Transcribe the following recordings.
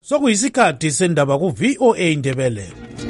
Sokuyisikhathi sendaba ku VOA Indebele.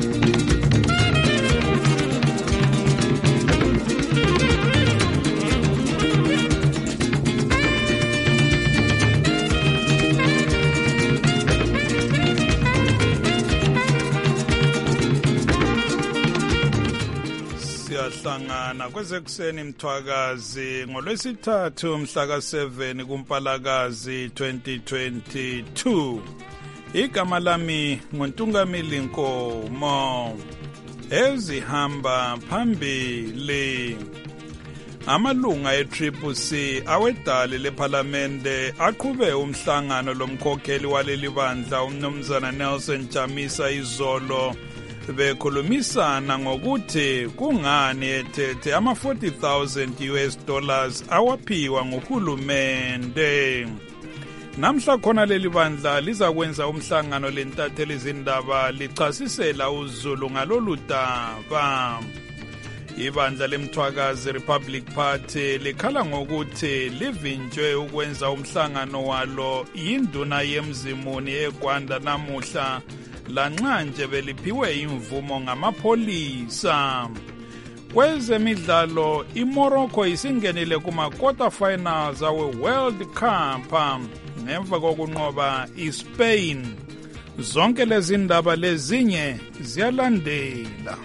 Siyahlangana kwezekuseni mthwakazi ngolwesithathu mhla ka7 kuMpalakazi 2022. Igama lami nguNtungamili Nkomo. Ezihamba phambili. Amalunga e-CCC awedale lePhalamende aqhube umhlangano lomkhokheli waleli bandla uMnumzana Nelson Chamisa izolo bekhulumisana ngokuthi kungani ethethe ama$40,000 awaphiwa nguhulumende. Namhla khona leli bandla lizakwenza umhlangano lentatheli izindaba lichasisela uZulu ngalolu daba. Ibandla lemthwakazi Republic Party likhala ngokuthi livinjwe ukwenza umhlangano walo yinduna yemzimuni eGwanda namuhla lanxa nje beliphiwe imvumo ngamapholisa. Kwezemidlalo iMorocco isingenile kuma-quarter finals awe-World Cup ngemva kokunqoba iSpain. Zonke lezi ndaba lezinye ziyalandela.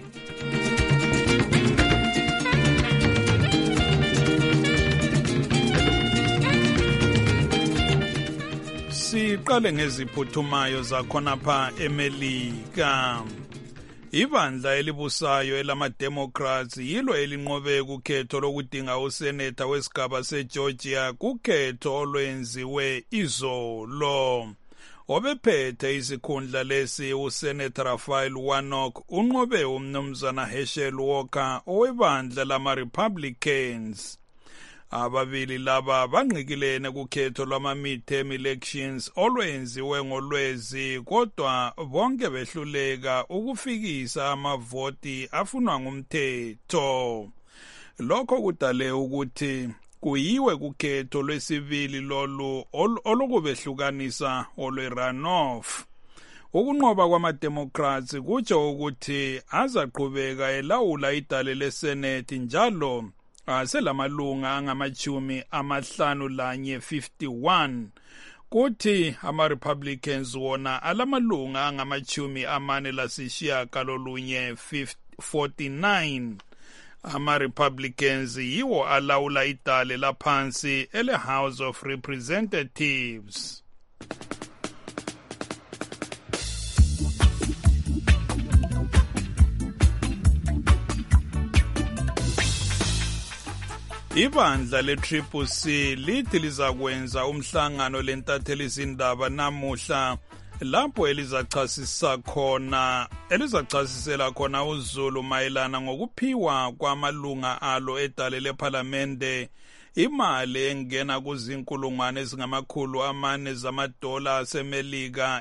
Siqale ngeziphuthumayo zakhona pha eMelika. Ibandla elibusayo elama-Democrats yilo elinqobe kukhetho lokudinga useneta wesigaba seGeorgia kukhetho olwenziwe izolo. Obephethe isikhundla lesi uSenator Raphael Warnock unqobe uMnumzana Herschel Walker owebandla lama-Republicans. Ababili laba banqikilene kukhetho lwama-midterm elections olwenziwe ngoLwezi kodwa bonke behluleka ukufikisa amavoti afunwa ngumthetho. Lokho kudale ukuthi kuyiwe kukhetho lwesibili lolu olokubehlukanisa olwe-runoff. Ukunqoba kwama-Democrats kutsho ukuthi azaqhubeka elawula idale leSenate njalo selamalunga angama-51 kuthi ama-Republicans wona alamalunga angama-49. Ama-Republicans yiwo alawula idale laphansi ele-House of Representatives. Ibandla le-CCC lithi lizakwenza umhlangano lentatheli izindaba namuhla lapho elizacasisela khona uZulu mayelana ngokuphiwa kwamalunga alo edale lePhalamende imali engena kuzinkulungwane ezingama-400 zamadola aseMelika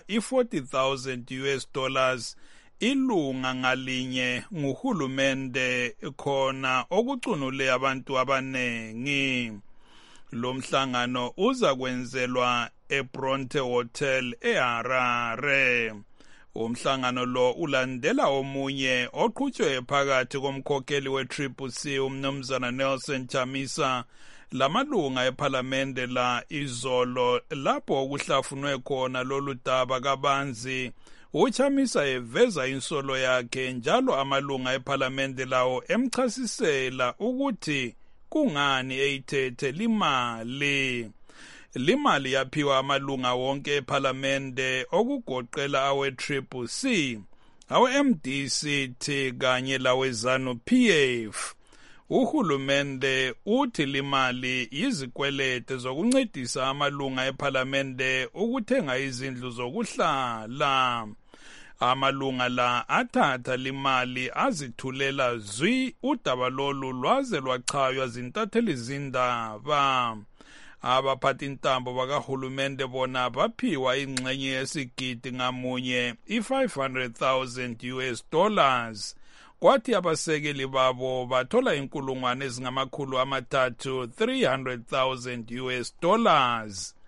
$40,000 ilunga ngalinye nguhulumende khona okucunule abantu abanengi. Lo mhlangano uzakwenzelwa eBronte Hotel eHarare. Umhlangano lo ulandela omunye oqhutshwe phakathi komkhokheli we-CCC uMnumzana Nelson Chamisa lamalunga ePhalamende la izolo lapho okuhlafunwe khona lolu daba kabanzi. UChamisa eveza insolo yakhe njalo amalunga ePhalamende lawo emchasisela ukuthi kungani eyithethe limali. Limali yaphiwa amalunga wonke ePhalamende okugoqela awe-CCC, awe-MDC kanye lawe-ZANU-PF. Uhulumende uthi limali yizikwelete zokuncedisa amalunga ePhalamende ukuthenga izindlu zokuhlala. Amalunga la athatha limali azithulela zwi udaba lolu lwaze lwachaywa zintatheli izindaba. Abaphathi intambo bakahulumende bona baphiwa ingxenye yesigidi ngamunye $500,000. Kwathi abasekeli babo bathola inkulungwane ezingama-300,000 $300,000.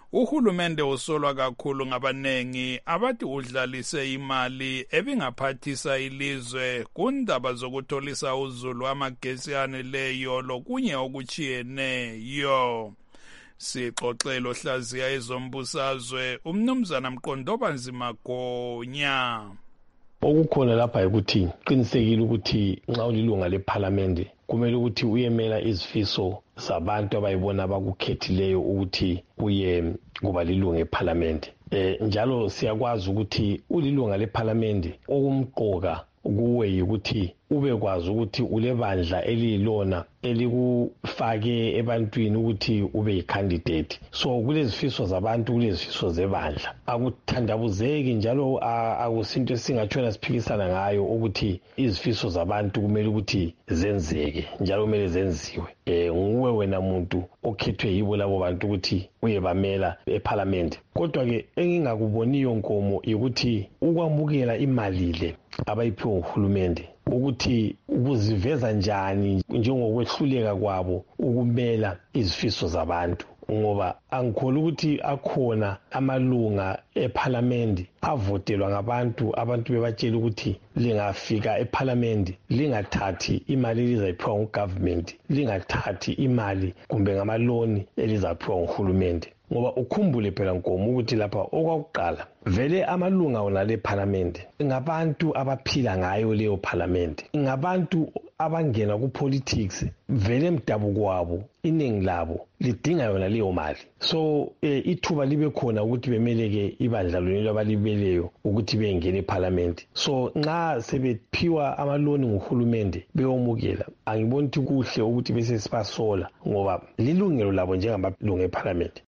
Uhulumende usolwa kakhulu ngabanengi abathi udlalise imali ebingaphathisa ilizwe kundaba zokutholisa uzulu amagesi aneleyo lokunye okuchiyeneyo. Sixoxelo hlaziya ezombusazwe umnumzana Mqondobanzima Gonya. Okukhona lapha ukuthi qinisekile ukuthi nxa ulilunga leParliament kumele ukuthi uyemela izifiso zabantu abayibona abakukhethileyo ukuthi uye kuba lilunga leParliament. Njalo siyakwazi ukuthi ulilunga leParliament okumqoka kuwe yikuthi ubekwazi ukuthi ulebandla elilona elikufake ebantwini ukuthi ube yicandidate. So kulezifiso zabantu kulezifiso zebandla. Akuthandabuzeki njalo akusinto esingatshona siphikisana ngayo ukuthi izifiso zabantu kumele ukuthi zenzeke njalo kumele zenziwe. Nguwe wena muntu okhethwe yibo labo bantu ukuthi uyebamela eParliament. Kodwa ke engingakuboniyo Nkomo ukuthi ukwamukela imali le abayiphiwe nguhulumende ukuthi ukuziveza njani njengokwehluleka kwabo ukumela izifiso zabantu, ngoba angikholwa ukuthi akhona amalunga eParliament avotelwa ngabantu bebatshela ukuthi lingafika eParliament lingathathi imali elizayiphiwa ngugovernment, lingathathi imali kumbe ngamaloni elizaphiwa nguhulumende. Ngoba ukhumbule phela Nkomo ukuthi lapha okwakuqala vele amalunga wona leParliament ngabantu abaphila ngayo leyo Parliament, ngabantu abangena kupolitics vele emdabuko wabo iningi labo lidinga yona leyo mali. So ithuba libe khona ukuthi bemeleke ibandla lonelo abalibeleyo ukuthi bengene eParliament. So nxa sebephiwa amaloni nguhulumende beyomukela, angiboni ukuthi kuhle ukuthi bese sibasola ngoba lilungelo labo njengamalunga eParliament.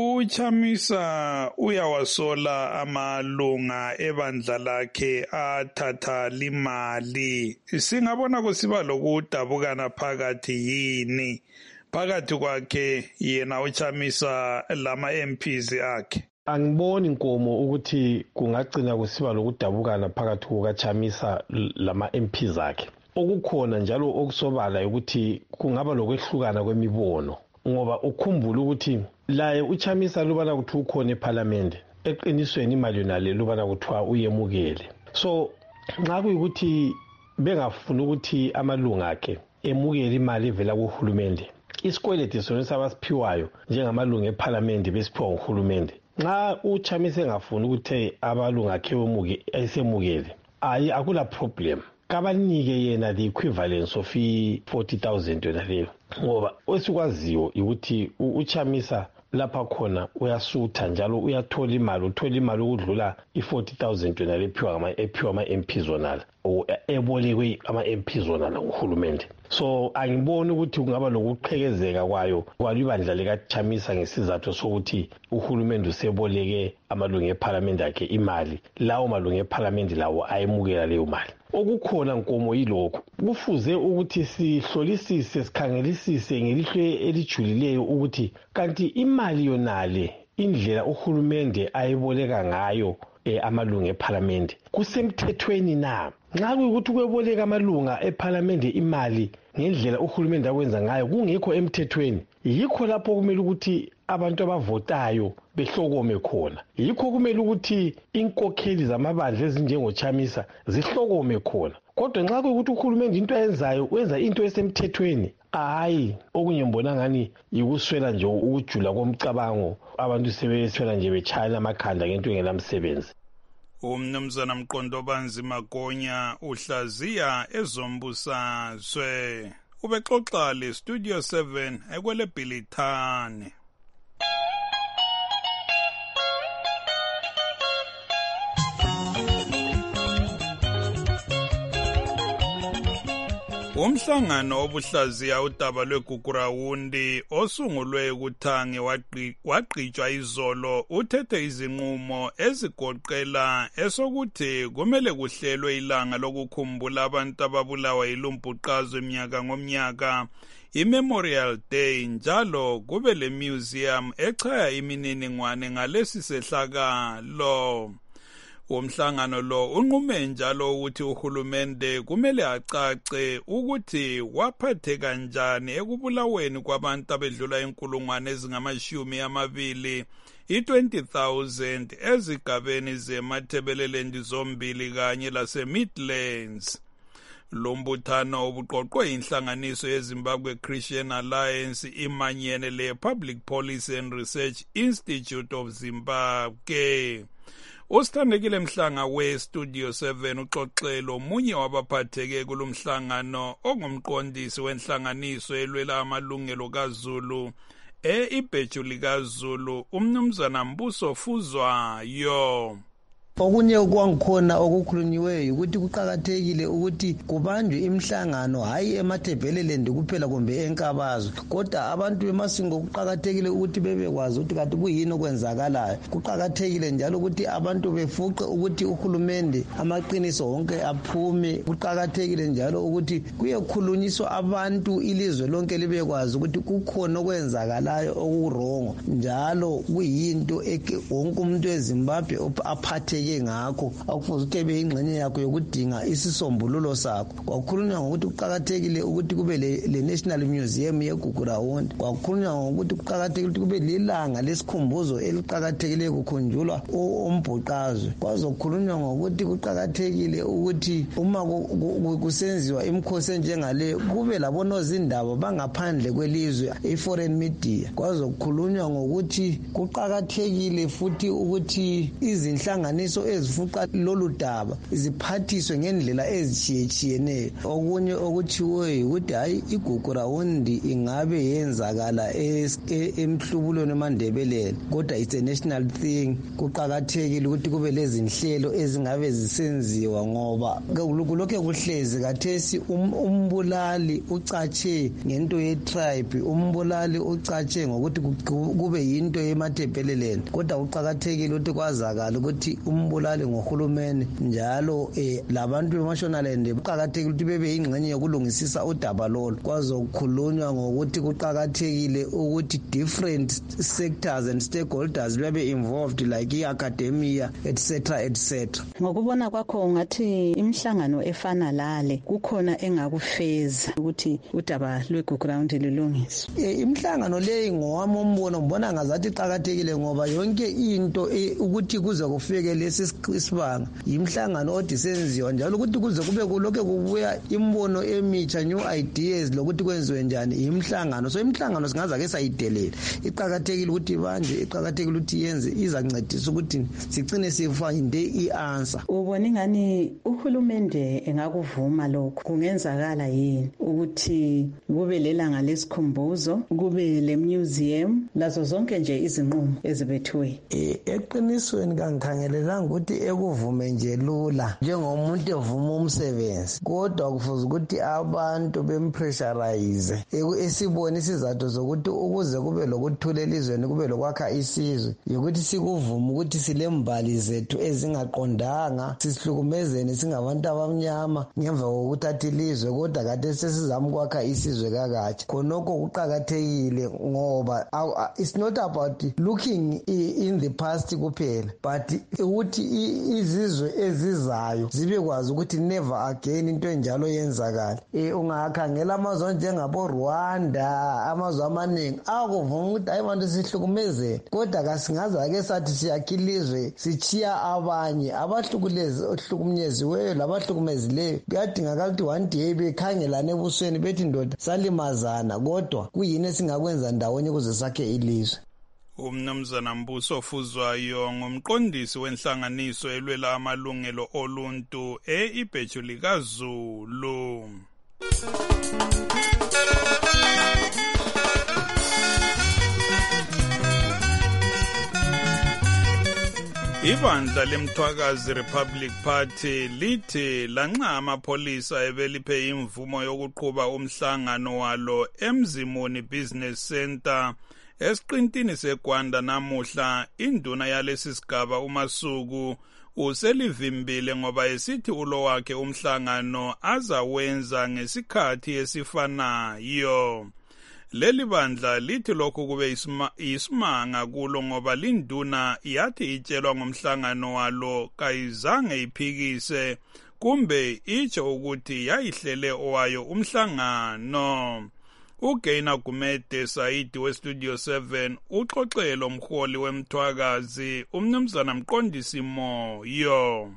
Uchamisa uyawasola amalunga ebandla lakhe athatha limali. Singabona kusiba lokudabukana phakathi yini phakathi kwakhe yena Uchamisa lama MPs akhe. Angiboni Nkomo ukuthi kungagcina kusiba lokudabukana phakathi kukaChamisa lama MPs akhe. Okukhona njalo okusobala ukuthi kungaba lokwehlukana kwemibono, ngoba ukhumbula ukuthi laye uChamisa lubana kuthi ukhona eParliament eqinisweni imali yonale lubana kuthiwa uyemukele. So nxa kuyikuthi bengafuna ukuthi amalunga akhe emukele imali evela kuhulumende, isikweleti sona sabasiphiwayo njengamalunga eParliament besiphiwa nguhulumende, nxa uChamisa engafuna ukuthi abalunga akhe esemukele akula problem, kabanike yena the equivalence of 40,000 yona leyo. Ngoba osikwaziyo ukuthi uChamisa lapha khona uyasutha njalo uyathola imali, uthola imali ukudlula 40,000 yona ephiwa ama-MP zonala ebolekwe ama-MP zonala nguhulumende. So angiboni ukuthi kungaba lokuqhekezeka kwalibandla likaChamisa ngesizathu sokuthi uhulumende useboleke amalunga eParliament akhe imali, lawo malunga eParliament lawo ayemukela leyo mali. Okukhona Nkomo yilokho kufuze ukuthi sihlolisise sikhangelisise ngelihlo elijulileyo ukuthi kanti imali yonale indlela uhulumende ayiboleka ngayo amalunga eParliament kusemthethweni na? Nxa kuyikuthi kweboleka amalunga eParliament imali ngendlela uhulumende akwenza ngayo kungekho emthethweni, yikho lapho kumele ukuthi abantu abavotayo behlokome khona, yikho kumele ukuthi inkokheli zamabandla ezinjengoChamisa zihlokome khona. Kodwa nxa kuyikuthi uhulumende into ayenzayo wenza into esemthethweni, hayi okunye mbona ngani yikuswela nje ukujula komcabango, abantu sebeswela nje betshayela amakhanda ngento engelamsebenzi. Umnumzana Mqondobanzima Gonya uhlaziya ezombusazwe. Ubexoxa le Studio 7 ekwele Bhilithane. Umhlangano obuhlaziya udaba lweGugurawundi osungulwe kuThange waqhitshwa izolo uthethe izinqumo ezigoqela esokuthi kumele kuhlelwe ilanga lokukhumbula abantu ababulawa yilumbhuqazwe minyaka ngomnyaka, iMemorial Day, njalo kube le museum echaya imininingwane ngalesi sehlakalo. Umhlangano lo unqume njalo ukuthi uhulumende kumele acace ukuthi waphathe kanjani ekubulaweni kwabantu abedlula inkulungwane ezingama-20 i-20,000 ezigabeni zeMatabeleland zombili kanye lase-Midlands. Lo mbuthano obuqoqwe inhlanganiso yeZimbabwe Christian Alliance imanyene le-Public Policy and Research Institute of Zimbabwe. Usithandekile Mhlanga we-Studio 7 uxoxele omunye wabaphatheke kulomhlangano ongumqondisi wenhlanganiso elwela amalungelo kaZulu ibhejuli kaZulu umnumzana Mbuso Fuzwayo. Okunye kwangikhona okukhulunyiweyo ukuthi kuqhakathekile ukuthi kubanjwe imihlangano hayi eMatabeleland kuphela kumbe eNkabazo kodwa abantu bemasingo kuqhakathekile ukuthi bebekwazi ukuthi kanti kuyini okwenzakalayo. Kuqhakathekile njalo ukuthi abantu befuqe ukuthi uhulumende amaqiniso wonke aphume. Kuqhakathekile njalo ukuthi kuyekhulunyiswa abantu ilizwe lonke libekwazi ukuthi kukhona okwenzakalayo okurongo njalo kuyinto wonke umuntu weZimbabwe aphathe ngakho akufuze ukuthi ebe ingxenye yakho yokudinga isisombululo sakho. Kwakhulunywa ngokuthi kuqhakathekile ukuthi kube le National Museum yeGugu Rawundi. Kwakhulunywa ngokuthi kuqhakathekile ukuthi kube lilanga lesikhumbuzo eliqhakathekile kukhunjulwa umbhuqazwe. Kwazokhulunywa ngokuthi kuqhakathekile ukuthi uma kusenziwa imikhosi enjengale kube labonozindaba bangaphandle kwelizwe i-foreign media. Kwazokhulunywa ngokuthi kuqhakathekile futhi ukuthi izinhlanganiso ezifuqa lolu daba ziphathiswe ngendlela ezitshiyetshiyeneyo. Okunye okuthiweyo ukuthi hayi iGugu Rawundi ingabe yenzakala emhlubulweni eMandebeleni kodwa it's a national thing. Kuqhakathekile ukuthi kube lezi nhlelo ezingabe zisenziwa ngoba kulokho kuhlezi kathesi umbulali ucatshe ngento ye-tribe, umbulali ucatshe ngokuthi kube yinto yeMatabeleland kodwa kuqhakathekile ukuthi kwazakala ukuthi umbulali ngohulumeni njalo labantu beMashonaland kuqhakathekile ukuthi bebe yingxenye yokulungisisa udaba lolo. Kwazokhulunywa ngokuthi kuqhakathekile ukuthi different sectors and stakeholders bebe involved like i-academia etc. Ngokubona kwakho ngathi imihlangano efana lale kukhona engakufeza ukuthi udaba lweGugu Rawundi lulungiswe. Imihlangano leyi ngowami umbono ngibona ngazathi iqhakathekile ngoba yonke into ukuthi kuze kufike lesi isibanga imihlangano odisenziwa njalo ukuthi kuze kube kulokho kubuya imbono emitsha new ideas lokuthi kwenziwe njani imihlangano. So imihlangano singaza ke sayidelela. Iqhakathekile ukuthi manje iqhakathekile ukuthi yenze izancedisa ukuthi sigcine sifinde i-answer. Ubona ngani uhulumende engakuvuma lokho kungenzakala yini ukuthi kube lelanga lesikhumbuzo kube le museum lazo zonke nje izinqumo ezibethiwe? Eqinisweni kangikhangelelanga ukuthi ekuvume nje lula njengomuntu evuma umsebenzi kodwa kufuze ukuthi abantu bempressurize esibone isizathu zokuthi ukuze kube lokuthula elizweni kube lokwakha isizwe yokuthi sikuvume ukuthi silembali zethu ezingaqondanga sisihlukumezene singabantu abamnyama ngemva kokuthatha ilizwe kodwa kade sesizama ukwakha isizwe kakatsha. Khonokho kuqhakathekile ngoba it's not about looking in the past kuphela but ukuthi izizwe ezizayo zibe kwazi ukuthi never again into enjalo yenzakala. Ungakhangela amazwe njengabo Rwanda amazwe amaningi akuvuma ukuthi hayi bantu sihlukumezene kodwa kasingaza ke sathi siyakhilizwe sichiya abanye abahlukunyeziweyo labahlukumezileyo. Kuyadingakala ukuthi one day bekhangelane ebusweni bethi ndoda salimazana kodwa kuyini esingakwenza ndawonye ukuze sakhe ilizwe. Umnumzana Mbuso Fuzwayo ngumqondisi wenhlanganiso elwela amalungelo oluntu ibhejuli kaZulu. Ibandla lemthwakazi Republic Party lithi lanxa amapholisa ebeliphe imvumo yokuqhuba umhlangano walo eMzimuni Business Center esiqintini seGwanda namuhla, induna yalesi sigaba uMasuku uselivimbile ngoba esithi ulo wakhe umhlangano azawenza ngesikhathi esifanayo. Leli bandla lithi lokhu kube isimanga kulo ngoba linduna yathi itshelwa ngomhlangano walo kayizange iphikise kumbe itsho ukuthi yayihlele owayo umhlangano. uGaina Gumede Saidi weStudio 7 uxoxele umholi wemthwakazi umnumzana Mqondisi Moyo.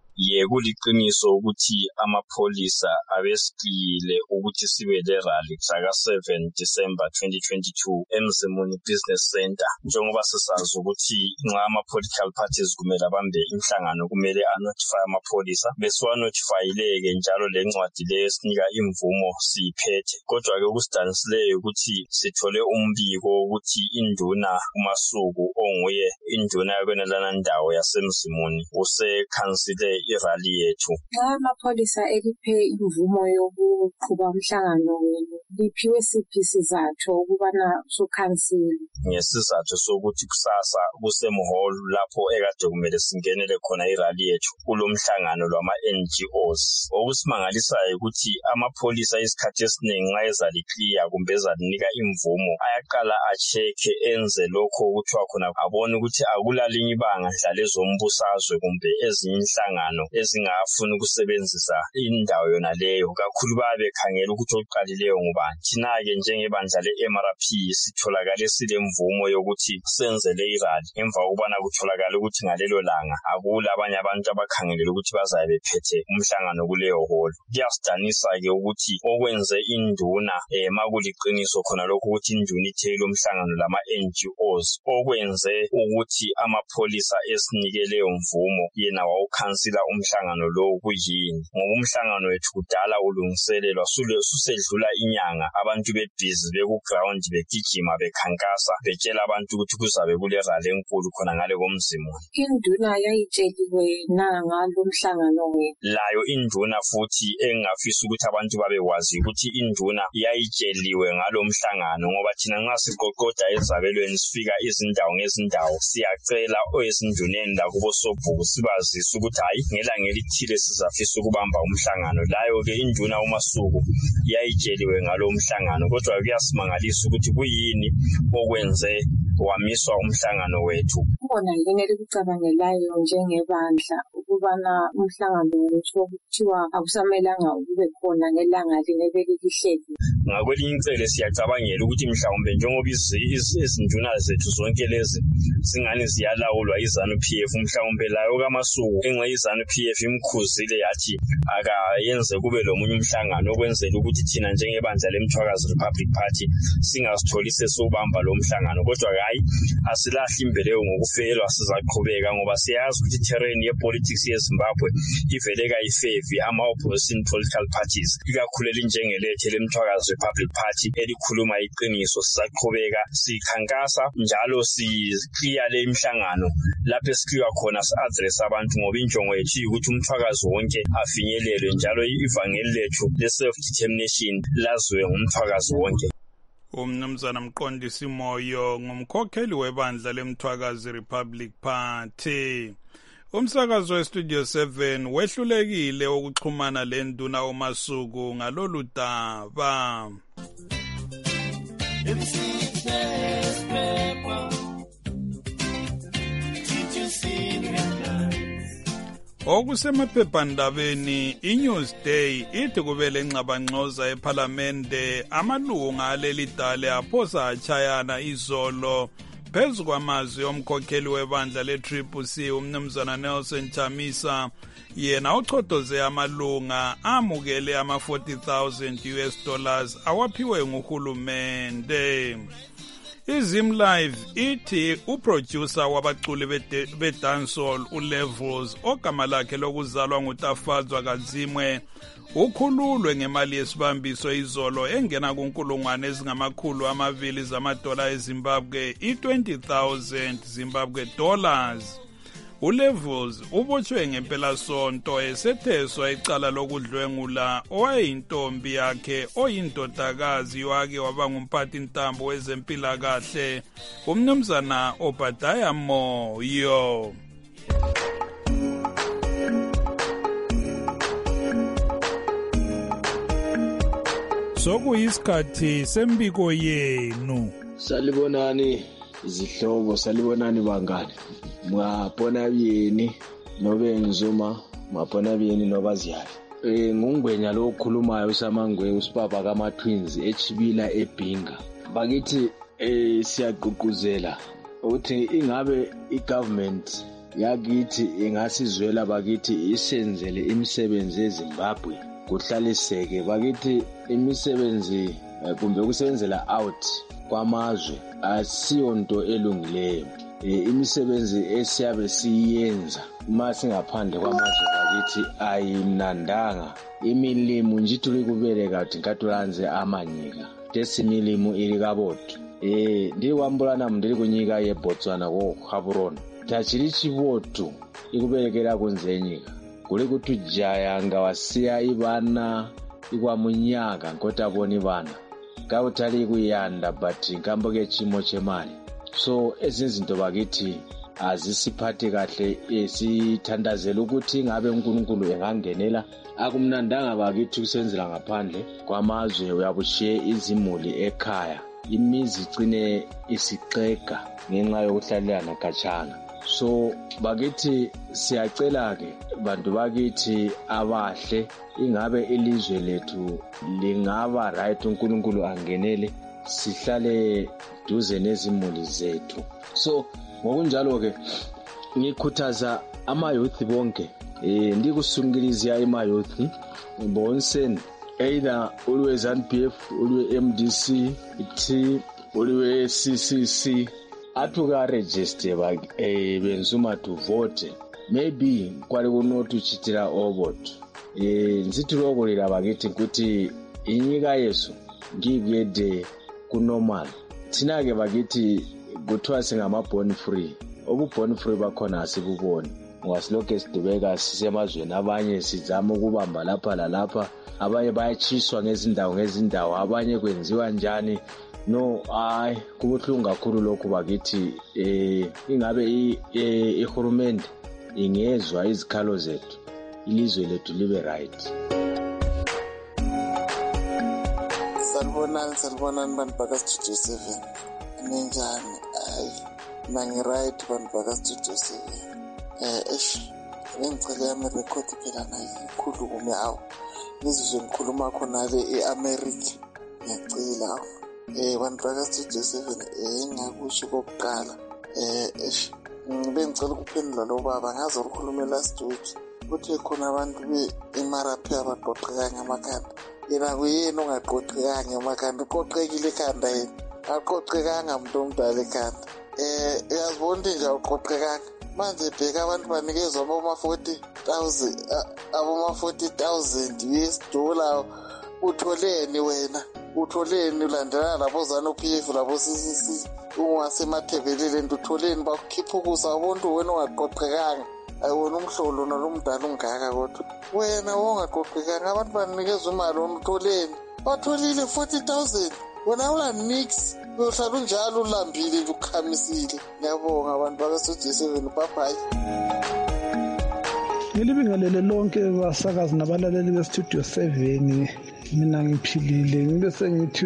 Kuliqiniso ukuthi amapholisa abesikile ukuthi sibe le rally mhla 7 December 2022 eMzimuni Business Center. Njengoba sisazi ukuthi nxa ama-political parties kumele abambe inhlangano kumele anotify amapholisa besiwanotifayileke njalo le ncwadi le esinika imvumo siyiphethe. Kodwa-ke okusidanisileyo ukuthi sithole umbiko ukuthi induna uMasuku onguye induna yakwenelana ndawo yasemzimuni usekhansile irally yethu. Amapholisa eliphe imvumo yokuqhuba umhlangano wenu liphiwe siphi isizathu ukubana sukhansile? Ngesizathu sokuthi kusasa kusemhall lapho ekade kumele singenele khona irally yethu kulomhlangano lwama-NGOs. Okusimangalisayo ukuthi amapholisa isikhathi esiningi nxa ezaliclear kumbe ezalinika imvumo ayaqala acheke enze lokho kuthiwa khona abone ukuthi akulalinye ibanga dlala ezombusazwe kumbe ezinye inhlangano ezingafuna ukusebenzisa indawo yona leyo. Kakhulu babekhangela ukuthi oqalileyo ngubani. Thina-ke njengebandla le-MRP sitholakale silemvumo yokuthi senze le irally emva kokubana kutholakala ukuthi ngalelo langa akula abanye abantu abakhangelele ukuthi bazabe bephethe umhlangano kuleyo hall. Kuyasidanisa-ke ukuthi okwenze induna makuliqiniso khona lokho ukuthi induna itheyile umhlangano lama-NGOs okwenze ukuthi amapholisa esinikeleyo mvumo yena wawukhansila umhlangano lo kuyini. Ngoba umhlangano wethu kudala ulungiselelwa susedlula inyanga abantu bebhizi beku-ground begijima bekhankasa betshela abantu ukuthi kuzabe kule rally enkulu khona ngale komzimuni. Induna yayitsheliwe ngalo mhlangano wethu? Layo induna futhi engafisa ukuthi abantu babekwazi ukuthi induna yayitsheliwe ngalo mhlangano ngoba thina nxa siqoqoda ezabelweni sifika izindawo ngezindawo siyacela oyezinduneni lakubo sobhuku sibazise ukuthi hayi ngelanga elithile sizafisa ukubamba umhlangano. Layo-ke induna uMasuku yayitsheliwe ngalo mhlangano. Kodwa kuyasimangalisa ukuthi kuyini okwenze wamiswa umhlangano wethu. Kubona yini elikucabangelayo njengebandla ukubana umhlangano wethu kuthiwa akusamelanga ukube khona ngelanga linebelihleli? Ngakwelinye icele siyacabangela ukuthi mhlawumbe njengoba izinduna zethu zonke lezi singani ziyalawulwa iZANU-PF, mhlawumbe layo kaMasuku enxa iZANU-PF imkhuzile yathi akayenze kube lomunye umhlangano okwenzela ukuthi thina njengebandla leMthwakazi Republic Party singasitholi sesubamba lo mhlangano. Kodwa hayi asilahli imbeleko ngokufelwa, sizaqhubeka ngoba siyazi ukuthi terrain yepolitics yeZimbabwe iveleka ifevi ama-opposition political parties ikakhulu elinjengelethe leMthwakazi Republic Party elikhuluma iqiniso. Sizaqhubeka sikhankasa njalo sikliya le imhlangano lapho esikliwa khona si-address abantu ngoba injongo yethu ukuthi umthwakazi wonke afinyelelwe njalo ivangeli lethu le-self-determination laziwe ngumthwakazi wonke. Umnumzana Mqondisi Moyo ngumkhokheli webandla leMthwakazi Republic Party. Umsakazo weStudio 7 wehlulekile ukuxhumana lenduna uMasuku ngalolu daba. Okusemaphephandabeni iNewsday ithi kubele ngxabangxoza eParliamente amalunga aleli dale aphosa achayana izolo phezu kwamazwi omkhokheli webandla le-CCC umnumzana Nelson Chamisa yena uchotoze amalunga amukele ama$40,000 awaphiwe nguhulumende. iZim Live ithi uproducer wabaculi bedancehall uLevels ogama lakhe lokuzalwa nguTafadzwa Kazimwe ukhululwe ngemali yesibambiso izolo engena kunkulungwane ezingama200 zamadola eZimbabwe i$20,000 Zimbabwe dollars. uLevels ubotshwe ngempela sonto esetheswa icala lokudlwengula owayeyintombi yakhe oyindodakazi wake waba ngumphathi ntambo wezempilakahle umnumzana Obadiah Moyo. Sokuyisikhathi sembiko yenu. Salibonani izihlobo, salibonani bangani. Mwabona yini nobe ngizuma, mwabona yini nobaziyali. ngungwenya lo okhulumayo uSamangwe usibaba kama-twins eChibila eBhinga. Bakithi siyagqugquzela ukuthi ingabe igovernment yakithi ingasizwela bakithi isenzele imisebenzi eZimbabwe kuhlaliseke. Bakithi imisebenzi kumbe ukusebenzela out kwamazwe asiyonto elungileyo. Imisebenzi esiyabe siyenza uma singaphandle kwamazwe bakithi ayimnandanga. Imilimo nje tuli kubele kati nkatulanze amanyika tesimilimo ili kaboto. Ndi wambulana mndiri kunyika ye Botswana ko Gaborone tachiri chivoto ikubelekera kunzenyika kuli kutujaya ngawasiya ivana ikwa munyaka nkotaboni vana kautali kuyanda but nkamboke chimo chemali. So ezinzinto bakithi azisiphathi kahle, sithandazela ukuthi ngabe uNkulunkulu engangenela. Akumnandanga bakithi kusenzela ngaphandle kwamazwe uyabushiye izimuli ekhaya, imizi igcine isixega ngenxa yokuhlalelana khatshana. So bakithi siyacela ke bantu bakithi abahle, ingabe ilizwe lethu lingaba right uNkulunkulu angenele, sihlale duze nezimuli zethu. So ngokunjalo ke ngikhuthaza ama-youth bonke ndikusungilizia ama-youth bonseni either ulwe ZANU-PF ulwe MDC T ulwe CCC atuka register benzuma to vote maybe kwali kunotu chitira obot nzitulokolera bakithi kuti inyika yesu ngibwede kunormal tinake bakithi kuthiwa singama-born free. Obu-born free bakhona asibuboni ngasiloke sidubeka sisemazweni abanye sizama ukubamba lapha lalapha, abanye bayachiswa ngezindawo, abanye kwenziwa njani. No, kubuhlungu kakhulu lokhu bakithi. Ingabe ihulumende ingezwa izikhalo zethu, ilizwe lethu libe right. Salibonani bantu baka-Studio 7. Ninjani? Nangi-right bantu baka-Studio 7. Ngicela yami rekhodi phela nayikhulume awu. Ngizizwe ngikhuluma khona le e-America. Ngiyacela bantu baka-Studio 7 engakusho kokuqala. Bengicela ukuphendula lo baba ngaze ukhulume last week. Kuthe khona abantu be-Emaraphi abaqoqekanga amakhanda. Yena kuyena ongaqoqekanga emakhanda, uqoqekile ekhanda yena. Aqoqekanga umuntu omdala ekhanda. Uyazibona ukuthi nje uqoqekanga. Manje bheka abantu banikezwa aboma-40,000 US dollar. Utholeni wena? Utholeni ulandelana labo ZANU-PF labo CCC? Ungasemathebeleleni utholeni bakukhipha ukusa ubuntu wena ongaqoqekanga. Ayiwona umhlolo nalo mdala ungaka kodwa. Wena ongaqoqekanga abantu banikezwa imali utholeni? Batholile 40,000. Wena ula nix. Uyohlala unjalo ulambile nje ukukhamisile. Ngiyabonga abantu baka-Studio 7 bye. Ngilibingelele lonke basakazi nabalaleli be-Studio 7. Mina ngiphilile ngibe sengithi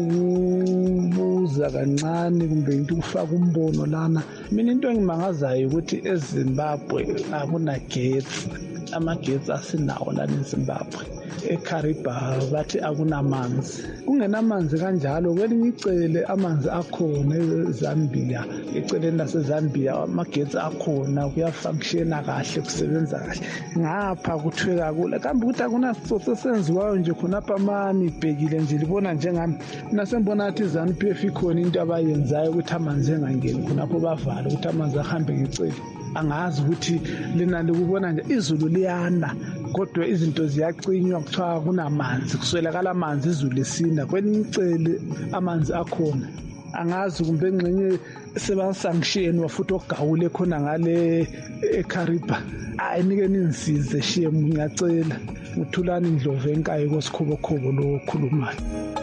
ubuza kancane kumbe into ukufaka umbono lana. Mina into engimangazayo ukuthi eZimbabwe akunagetsi. Amagetsi asinawo lana eZimbabwe. eKariba bathi akunamanzi. Kungenamanzi kanjalo kwelinye icele amanzi akhona eZambia, eceleni laseZambia amagetsi akhona kuyafunctiona kahle kusebenza kahle. Ngapha kuthiwe kakula kambe ukuthi akunasitsotso senziwayo nje khonapha mani ibhekile nje libona njengami nasembona athi ZANU-PF ikhona into abayenzayo ukuthi amanzi engangeni khonapho bavala ukuthi amanzi ahambe ngecele. Angazi ukuthi lina likubona nje izulu liyana kodwa izinto ziyacinywa kuthiwa kunamanzi kuswelakala amanzi izulu lisina kwelinye icele amanzi akhona. Angazi kumbe engxenye sebasanction wafuthi ogawule khona ngale eKariba ayinike ninisize shiye ngiyacela uthulani Ndlovu enkayi kosikhobo lo khulumayo.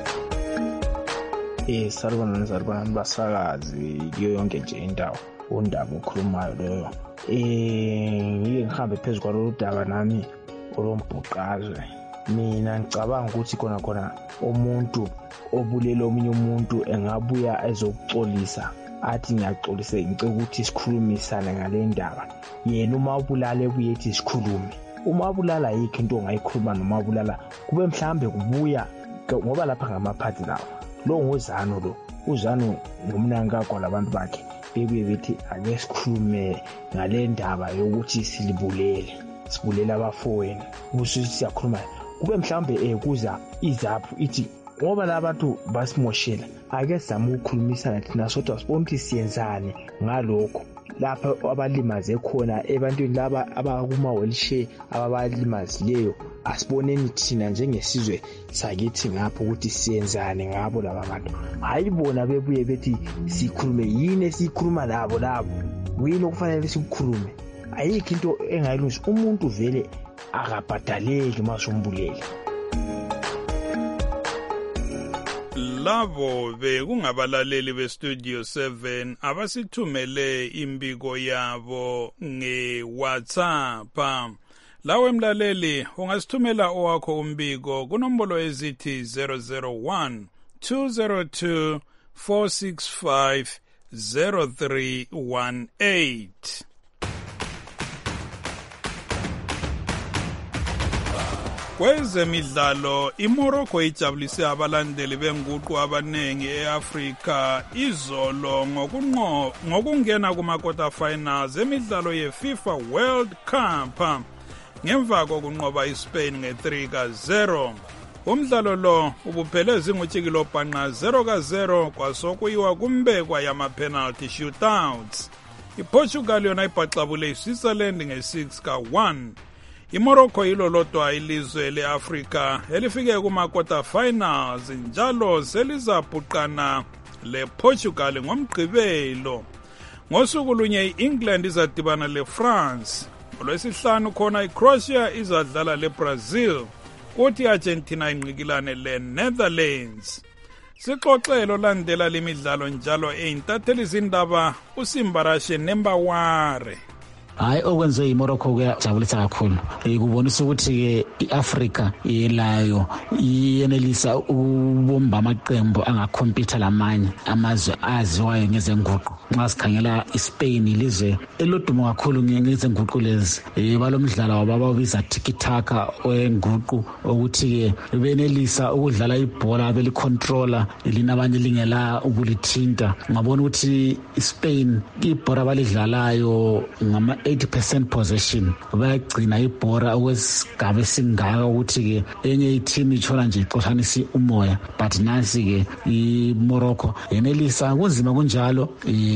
Salibona basakazi kiyo yonke nje indawo undaba okhulumayo loyo. Ngike ngihambe phezulu kwalo daba nami olombhuqazwe. Mina ngicabanga ukuthi khona umuntu obulela omunye umuntu engabuya ezokuxolisa athi ngiyaxolisa ngicela ukuthi sikhulumisane ngale ndaba. Yena uma ubulala ebuye ethi sikhulume umabulala yikho into ongayikhuluma nomabulala kube mhlambe kubuya ngoba lapha ngamaphathi lawo lo ngozano lo uzano ngumnankakho labantu bakhe bebuye bethi ake sikhulume ngale ndaba yokuthi sibulela abafowenu ukuthi siyakhuluma kube mhlambe kuza izaphu ithi ngoba labantu basimoshela ake sizame ukukhulumisana thina sodwa sibone ukuthi siyenzane ngalokho lapha abalimaze khona ebantwini laba abakuma wheelchair ababalimazileyo asiboneni thina njengesizwe sakithi ngapho ukuthi siyenzane ngabo laba bantu hayibona bebuye bethi sikhulume yini esikhuluma labo kuyini okufanele sikukhulume ayikho into engayilungisa umuntu vele akabhadaleki masumbulele labo bekungabalaleli bestudio 7 abasithumele imbiko yabo ngeWhatsApp. Lawe mlaleli ungasithumela owakho umbiko kunombolo ezithi 001 202 465 0318. Kwezemidlalo iMorocco ijabulise abalandeli benguqu abanengi eAfrika izolo ngokungena kuma-quarter finals emidlalo yeFIFA World Cup ngemva kokunqoba iSpain nge-3-0. Umdlalo lo ubuphele zingutshikilo bhanqa 0-0 kwasokuyiwa kumbekwa yama-penalty shootouts. iPortugal yona ibhaxabule iSwitzerland nge-6-1. iMorocco yilo lodwa ilizwe leAfrika elifike kuma-quarter finals njalo selizabhuqana lePortugal ngomgqibelo. Ngosuku lunye iEngland izadibana leFrance. Ngolwesihlanu khona iCroatia izadlala leBrazil. Kuthi iArgentina inqikilane leNetherlands. Sixoxelo landela lemidlalo njalo eintatheli zindaba uSimbarashe Nembaware. Hayi okwenziwe iMorocco kuyajabulisa kakhulu. Kubonisa ukuthi ke iAfrika yelayo iyenelisa ukubomba amaqembu angakhompitha lamanye amazwe aziwayo ngezenguqu. Nxa sikhangela iSpain ilizwe elodumo kakhulu ngezenguqu lezi. Balomdlalo wababiza tiki-taka wenguqu ukuthi ke benelisa ukudlala ibhola belicontroller linabanye lingela ukulithinta. Ngabona ukuthi iSpain ibhola balidlalayo ngama 80% possession bayagcina ibhora okwesigaba esingaka ukuthi ke enye iteam ithola nje ixoxanisa umoya but nansi ke iMorocco yenelisa kunzima kunjalo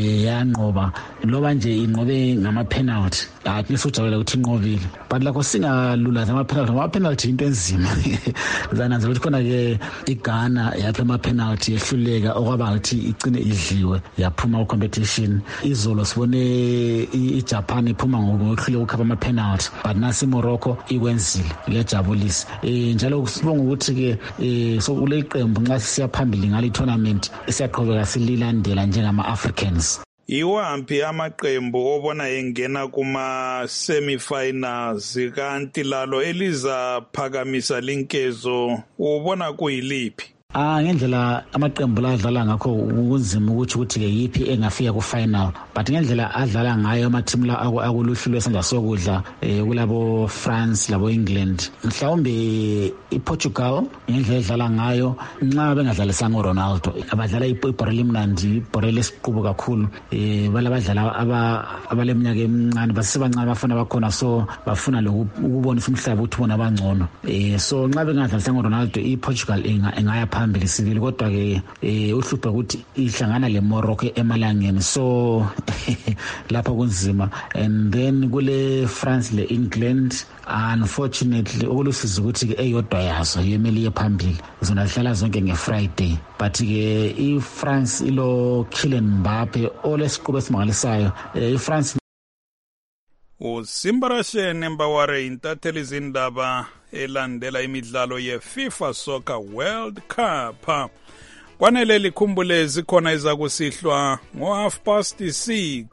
yanqoba loba nje inqobe ngama penalty akusujabula ukuthi inqobile but lakho singalula ama penalty into enzima zananza ukuthi khona ke iGhana yapha ama penalty yehluleka okwaba ukuthi igcine idliwe yaphuma ku competition. Izolo sibone iJapan iphuma ngokuhluleka ukukhapha ama penalty but nasi iMorocco ikwenzile kuyajabulisa. Njalo sibonga ukuthi ke so kule iqembu nxa siyaphambili ngale tournament esiyaqhubeka sililandela njengama Africans. Iwaphi amaqembu obona engena kuma semifinals kanti lalo elizaphakamisa linkezo ubona kuyiliphi? Ngendlela amaqembu la adlala ngakho kunzima ukuthi ke yipi engafika ku final but ngendlela adlala ngayo ama team la akuluhlu lwesandla sokudla kulabo France labo England mhlawumbe iPortugal ngendlela edlala ngayo nxa bengadlalisanga uRonaldo abadlala ibhola limnandi ibhola lesiqubu kakhulu balabadlala abaleminyaka emincane basebancane bafuna bakhona so bafuna ukubonisa umhlaba ukuthi bona bangcono so nxa bengadlalisanga uRonaldo iPortugal engaya phambili sibili kodwa ke uhlupha ukuthi ihlangana leMorocco emalangeni so lapha kunzima and then kule France le England unfortunately okulusiza ukuthi ke eyodwa yazo yemeli yephambili zona zihlala zonke ngeFriday but ke iFrance ilo Kylian Mbappe olesiqubu esimangalisayo iFrance. uSimbarashe Nembaware intatheli zindaba elandela imidlalo yeFIFA Soccer World Cup. Kwanele likhumbule zikhona izakusihlwa ngo6:30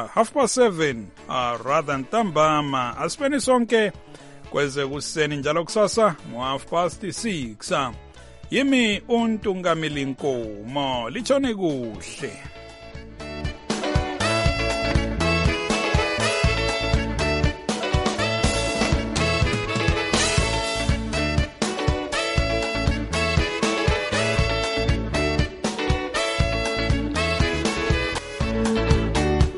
7 rather ntambama asipeni sonke kweze kuseni njalo kusasa ngo6:30 yimi uNtungamili Nkomo lichone kuhle.